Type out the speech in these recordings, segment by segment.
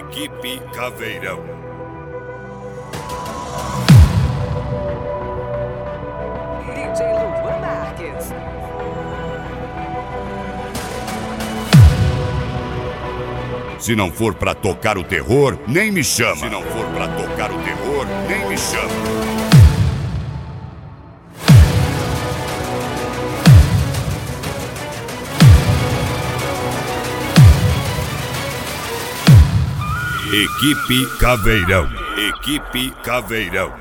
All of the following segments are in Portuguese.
Equipe Caveirão. DJ Luan Marques. Se não for pra tocar o terror, nem me chama. Se não for pra tocar o terror, nem me chama. Equipe Caveirão. Equipe Caveirão.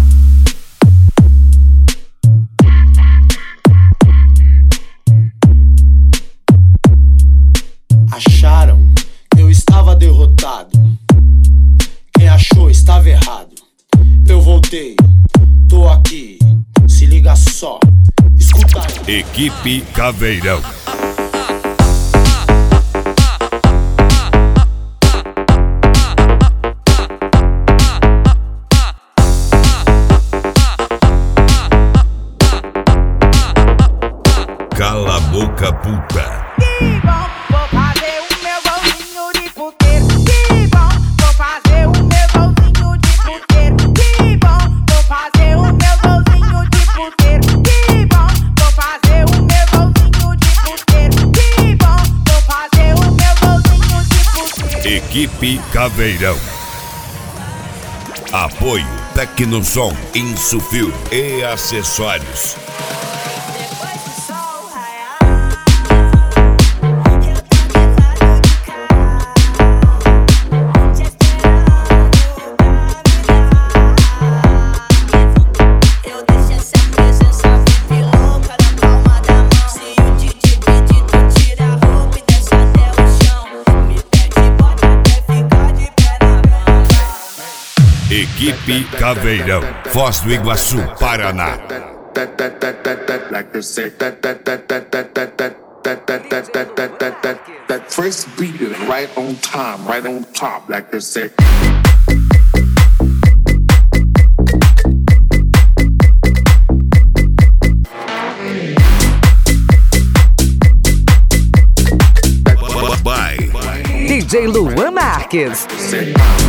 Acharam que eu estava derrotado. Quem achou estava errado. Eu voltei, tô aqui. Se liga só, escuta aí. Equipe Caveirão. Cala a boca, puta. Que bom, vou fazer o meu golzinho de puteiro. Que bom, vou fazer o meu golzinho de puteiro. Que bom, vou fazer o meu golzinho de puteiro. Que bom, vou fazer o meu golzinho de puteiro. Que bom, vou fazer o meu golzinho de puteiro. Equipe Caveirão. Apoio Tecnosom, Insufil e acessórios. Equipe Caveirão, Foz do Iguaçu, Paraná. That first beat is right on time, right on top, like they say. Bye. DJ Luan Marques. Say,